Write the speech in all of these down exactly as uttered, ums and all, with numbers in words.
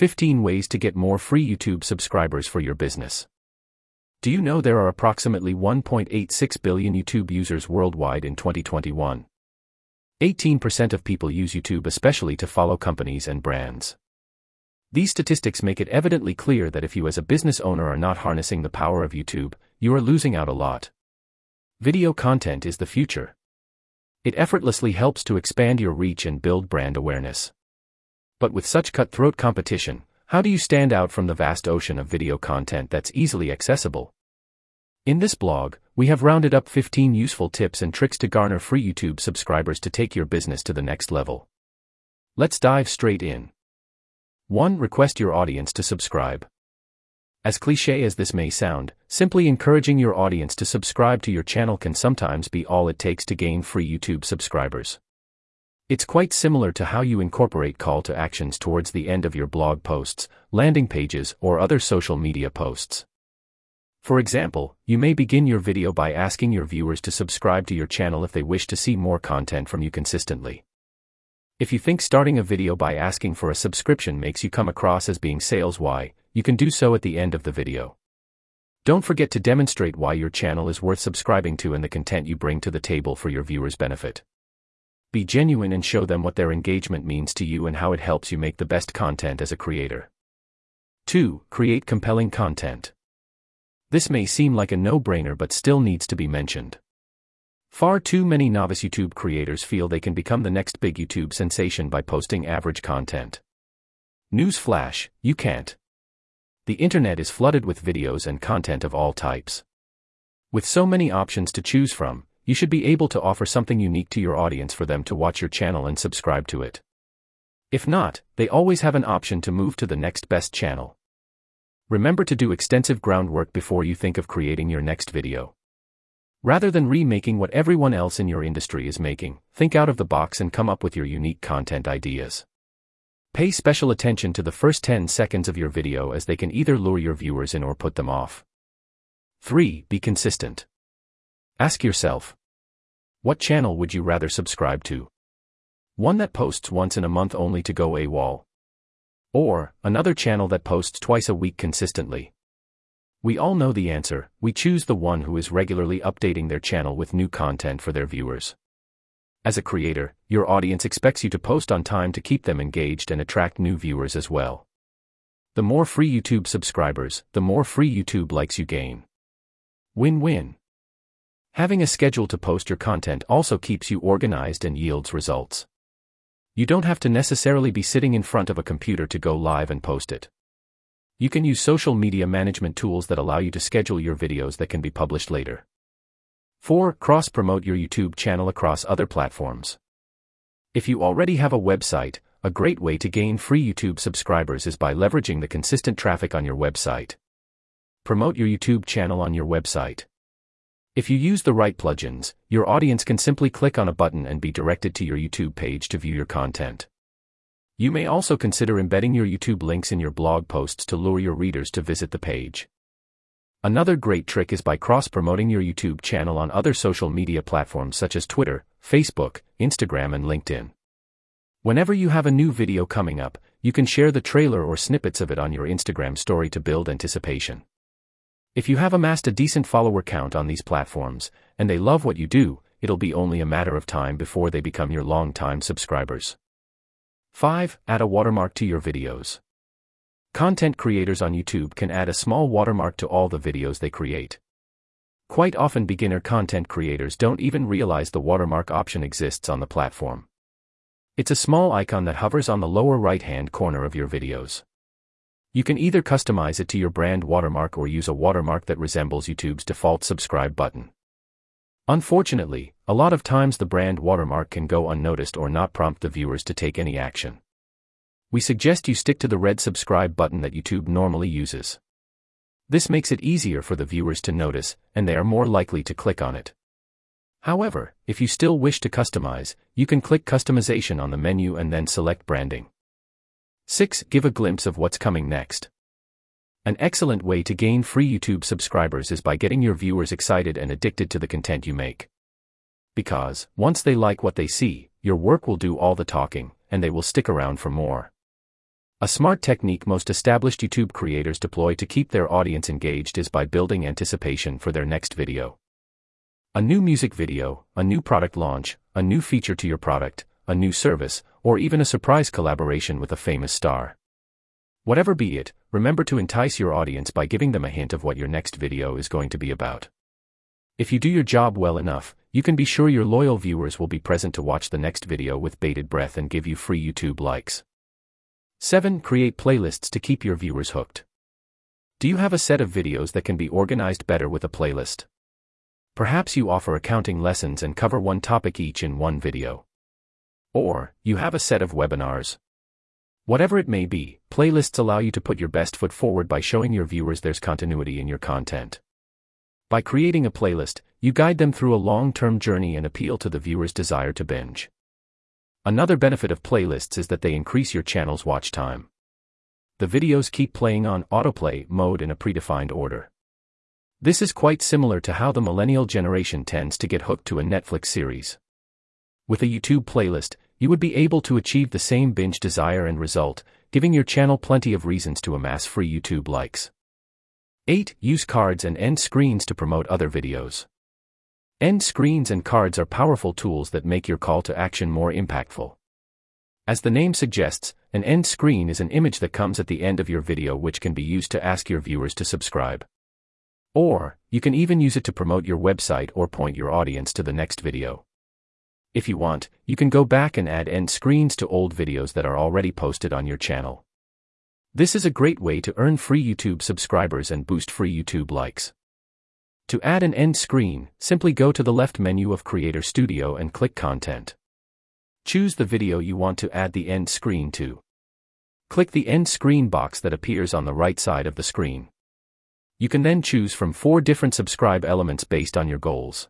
fifteen ways to get more free YouTube subscribers for your business. Do you know there are approximately one point eight six billion YouTube users worldwide in twenty twenty-one? eighteen percent of people use YouTube especially to follow companies and brands. These statistics make it evidently clear that if you as a business owner are not harnessing the power of YouTube, you are losing out a lot. Video content is the future. It effortlessly helps to expand your reach and build brand awareness. But with such cutthroat competition, how do you stand out from the vast ocean of video content that's easily accessible? In this blog, we have rounded up fifteen useful tips and tricks to garner free YouTube subscribers to take your business to the next level. Let's dive straight in. one. Request your audience to subscribe. As cliché as this may sound, simply encouraging your audience to subscribe to your channel can sometimes be all it takes to gain free YouTube subscribers. It's quite similar to how you incorporate call to actions towards the end of your blog posts, landing pages, or other social media posts. For example, you may begin your video by asking your viewers to subscribe to your channel if they wish to see more content from you consistently. If you think starting a video by asking for a subscription makes you come across as being sales-y, you can do so at the end of the video. Don't forget to demonstrate why your channel is worth subscribing to and the content you bring to the table for your viewers' benefit. Be genuine and show them what their engagement means to you and how it helps you make the best content as a creator. two. Create compelling content. This may seem like a no-brainer but still needs to be mentioned. Far too many novice YouTube creators feel they can become the next big YouTube sensation by posting average content. Newsflash, you can't. The internet is flooded with videos and content of all types. With so many options to choose from, you should be able to offer something unique to your audience for them to watch your channel and subscribe to it. If not, they always have an option to move to the next best channel. Remember to do extensive groundwork before you think of creating your next video. Rather than remaking what everyone else in your industry is making, think out of the box and come up with your unique content ideas. Pay special attention to the first ten seconds of your video as they can either lure your viewers in or put them off. three. Be consistent. Ask yourself, what channel would you rather subscribe to? One that posts once in a month only to go AWOL? Or another channel that posts twice a week consistently? We all know the answer. We choose the one who is regularly updating their channel with new content for their viewers. As a creator, your audience expects you to post on time to keep them engaged and attract new viewers as well. The more free YouTube subscribers, the more free YouTube likes you gain. Win-win. Having a schedule to post your content also keeps you organized and yields results. You don't have to necessarily be sitting in front of a computer to go live and post it. You can use social media management tools that allow you to schedule your videos that can be published later. four. Cross-promote your YouTube channel across other platforms. If you already have a website, a great way to gain free YouTube subscribers is by leveraging the consistent traffic on your website. Promote your YouTube channel on your website. If you use the right plugins, your audience can simply click on a button and be directed to your YouTube page to view your content. You may also consider embedding your YouTube links in your blog posts to lure your readers to visit the page. Another great trick is by cross-promoting your YouTube channel on other social media platforms such as Twitter, Facebook, Instagram, and LinkedIn. Whenever you have a new video coming up, you can share the trailer or snippets of it on your Instagram story to build anticipation. If you have amassed a decent follower count on these platforms, and they love what you do, it'll be only a matter of time before they become your long-time subscribers. five. Add a watermark to your videos. Content creators on YouTube can add a small watermark to all the videos they create. Quite often beginner content creators don't even realize the watermark option exists on the platform. It's a small icon that hovers on the lower right-hand corner of your videos. You can either customize it to your brand watermark or use a watermark that resembles YouTube's default subscribe button. Unfortunately, a lot of times the brand watermark can go unnoticed or not prompt the viewers to take any action. We suggest you stick to the red subscribe button that YouTube normally uses. This makes it easier for the viewers to notice, and they are more likely to click on it. However, if you still wish to customize, you can click Customization on the menu and then select Branding. six. Give a glimpse of what's coming next. An excellent way to gain free YouTube subscribers is by getting your viewers excited and addicted to the content you make. Because, once they like what they see, your work will do all the talking, and they will stick around for more. A smart technique most established YouTube creators deploy to keep their audience engaged is by building anticipation for their next video. A new music video, a new product launch, a new feature to your product, a new service, or even a surprise collaboration with a famous star. Whatever be it, remember to entice your audience by giving them a hint of what your next video is going to be about. If you do your job well enough, you can be sure your loyal viewers will be present to watch the next video with bated breath and give you free YouTube likes. seven. Create playlists to keep your viewers hooked. Do you have a set of videos that can be organized better with a playlist? Perhaps you offer accounting lessons and cover one topic each in one video. Or, you have a set of webinars. Whatever it may be, playlists allow you to put your best foot forward by showing your viewers there's continuity in your content. By creating a playlist, you guide them through a long-term journey and appeal to the viewer's desire to binge. Another benefit of playlists is that they increase your channel's watch time. The videos keep playing on autoplay mode in a predefined order. This is quite similar to how the millennial generation tends to get hooked to a Netflix series. With a YouTube playlist, you would be able to achieve the same binge desire and result, giving your channel plenty of reasons to amass free YouTube likes. eight. Use cards and end screens to promote other videos. End screens and cards are powerful tools that make your call to action more impactful. As the name suggests, an end screen is an image that comes at the end of your video which can be used to ask your viewers to subscribe. Or, you can even use it to promote your website or point your audience to the next video. If you want, you can go back and add end screens to old videos that are already posted on your channel. This is a great way to earn free YouTube subscribers and boost free YouTube likes. To add an end screen, simply go to the left menu of Creator Studio and click Content. Choose the video you want to add the end screen to. Click the end screen box that appears on the right side of the screen. You can then choose from four different subscribe elements based on your goals.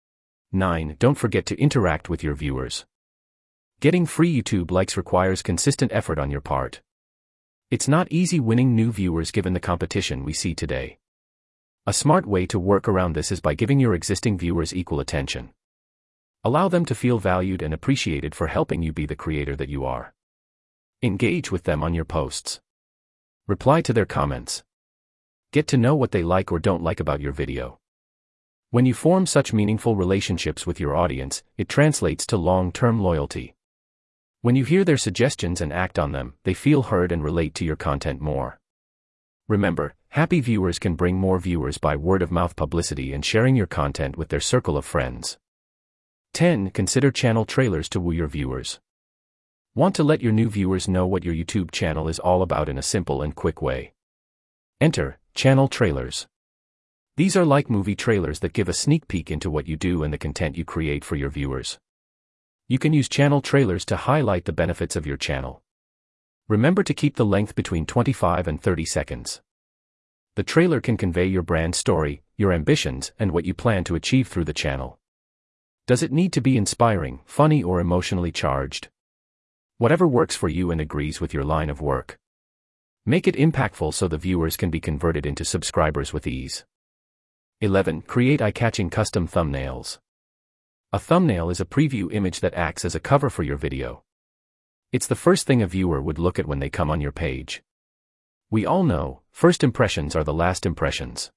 nine. Don't forget to interact with your viewers. Getting free YouTube likes requires consistent effort on your part. It's not easy winning new viewers given the competition we see today. A smart way to work around this is by giving your existing viewers equal attention. Allow them to feel valued and appreciated for helping you be the creator that you are. Engage with them on your posts. Reply to their comments. Get to know what they like or don't like about your video. When you form such meaningful relationships with your audience, it translates to long-term loyalty. When you hear their suggestions and act on them, they feel heard and relate to your content more. Remember, happy viewers can bring more viewers by word-of-mouth publicity and sharing your content with their circle of friends. ten. Consider channel trailers to woo your viewers. Want to let your new viewers know what your YouTube channel is all about in a simple and quick way? Enter channel trailers. These are like movie trailers that give a sneak peek into what you do and the content you create for your viewers. You can use channel trailers to highlight the benefits of your channel. Remember to keep the length between twenty-five and thirty seconds. The trailer can convey your brand story, your ambitions, and what you plan to achieve through the channel. Does it need to be inspiring, funny, or emotionally charged? Whatever works for you and agrees with your line of work. Make it impactful so the viewers can be converted into subscribers with ease. eleven. Create eye-catching custom thumbnails. A thumbnail is a preview image that acts as a cover for your video. It's the first thing a viewer would look at when they come on your page. We all know, first impressions are the last impressions.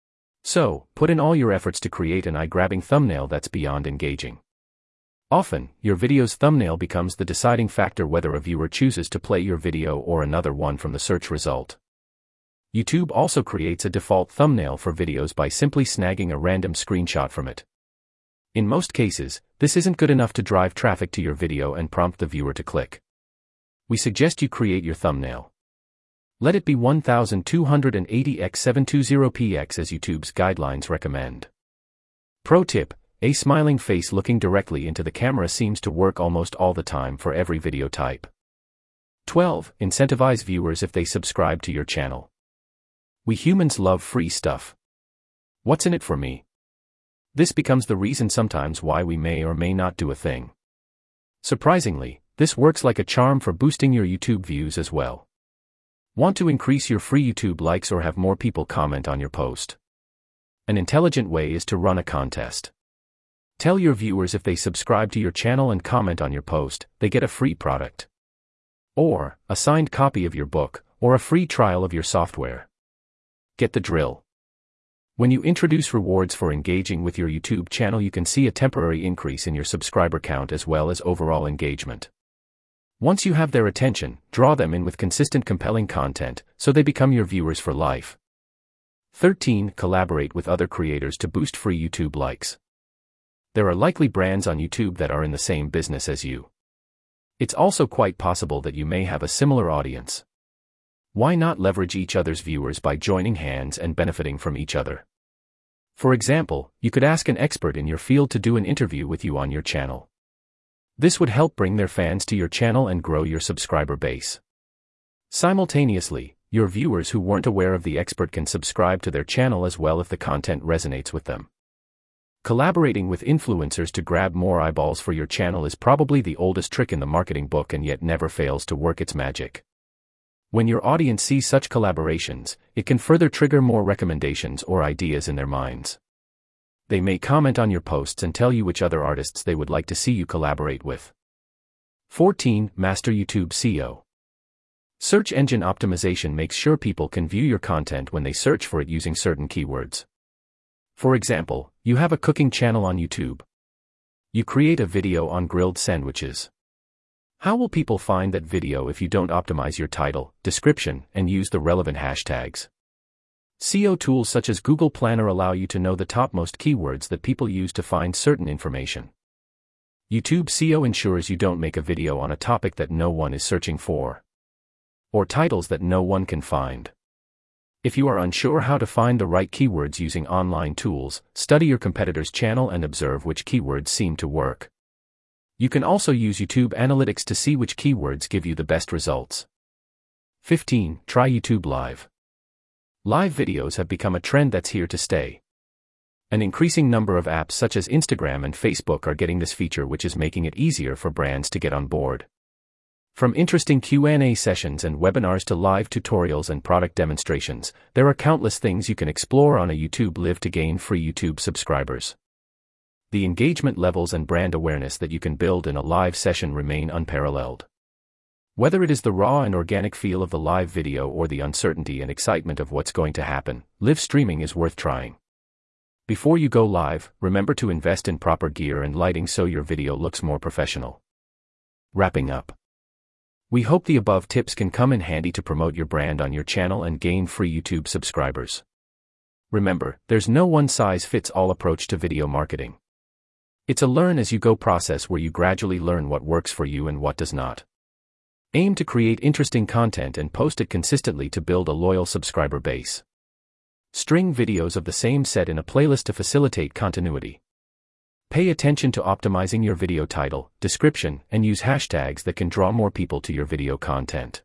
So, put in all your efforts to create an eye-grabbing thumbnail that's beyond engaging. Often, your video's thumbnail becomes the deciding factor whether a viewer chooses to play your video or another one from the search result. YouTube also creates a default thumbnail for videos by simply snagging a random screenshot from it. In most cases, this isn't good enough to drive traffic to your video and prompt the viewer to click. We suggest you create your thumbnail. Let it be twelve eighty by seven twenty p x as YouTube's guidelines recommend. Pro tip: a smiling face looking directly into the camera seems to work almost all the time for every video type. twelve. Incentivize viewers if they subscribe to your channel. We humans love free stuff. What's in it for me? This becomes the reason sometimes why we may or may not do a thing. Surprisingly, this works like a charm for boosting your YouTube views as well. Want to increase your free YouTube likes or have more people comment on your post? An intelligent way is to run a contest. Tell your viewers if they subscribe to your channel and comment on your post, they get a free product. or a signed copy of your book, or a free trial of your software. Get the drill. When you introduce rewards for engaging with your YouTube channel, you can see a temporary increase in your subscriber count as well as overall engagement. Once you have their attention, draw them in with consistent compelling content, so they become your viewers for life. thirteen. Collaborate with other creators to boost free YouTube likes. There are likely brands on YouTube that are in the same business as you. It's also quite possible that you may have a similar audience. Why not leverage each other's viewers by joining hands and benefiting from each other? For example, you could ask an expert in your field to do an interview with you on your channel. This would help bring their fans to your channel and grow your subscriber base. Simultaneously, your viewers who weren't aware of the expert can subscribe to their channel as well if the content resonates with them. Collaborating with influencers to grab more eyeballs for your channel is probably the oldest trick in the marketing book and yet never fails to work its magic. When your audience sees such collaborations, it can further trigger more recommendations or ideas in their minds. They may comment on your posts and tell you which other artists they would like to see you collaborate with. fourteen. Master YouTube S E O. Search engine optimization makes sure people can view your content when they search for it using certain keywords. For example, you have a cooking channel on YouTube. You create a video on grilled sandwiches. How will people find that video if you don't optimize your title, description, and use the relevant hashtags? S E O tools such as Google Planner allow you to know the topmost keywords that people use to find certain information. YouTube S E O ensures you don't make a video on a topic that no one is searching for, or titles that no one can find. If you are unsure how to find the right keywords using online tools, study your competitor's channel and observe which keywords seem to work. You can also use YouTube Analytics to see which keywords give you the best results. fifteen. Try YouTube Live. Live videos have become a trend that's here to stay. An increasing number of apps such as Instagram and Facebook are getting this feature, which is making it easier for brands to get on board. From interesting Q and A sessions and webinars to live tutorials and product demonstrations, there are countless things you can explore on a YouTube Live to gain free YouTube subscribers. The engagement levels and brand awareness that you can build in a live session remain unparalleled. Whether it is the raw and organic feel of the live video or the uncertainty and excitement of what's going to happen, live streaming is worth trying. Before you go live, remember to invest in proper gear and lighting so your video looks more professional. Wrapping up. We hope the above tips can come in handy to promote your brand on your channel and gain free YouTube subscribers. Remember, there's no one-size-fits-all approach to video marketing. It's a learn-as-you-go process where you gradually learn what works for you and what does not. Aim to create interesting content and post it consistently to build a loyal subscriber base. String videos of the same set in a playlist to facilitate continuity. Pay attention to optimizing your video title, description, and use hashtags that can draw more people to your video content.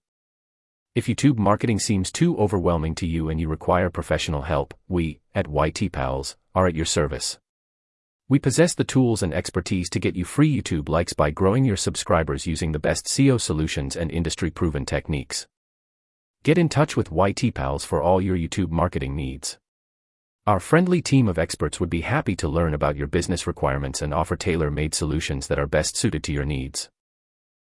If YouTube marketing seems too overwhelming to you and you require professional help, we, at Y T Pals, are at your service. We possess the tools and expertise to get you free YouTube likes by growing your subscribers using the best S E O solutions and industry-proven techniques. Get in touch with Y T Pals for all your YouTube marketing needs. Our friendly team of experts would be happy to learn about your business requirements and offer tailor-made solutions that are best suited to your needs.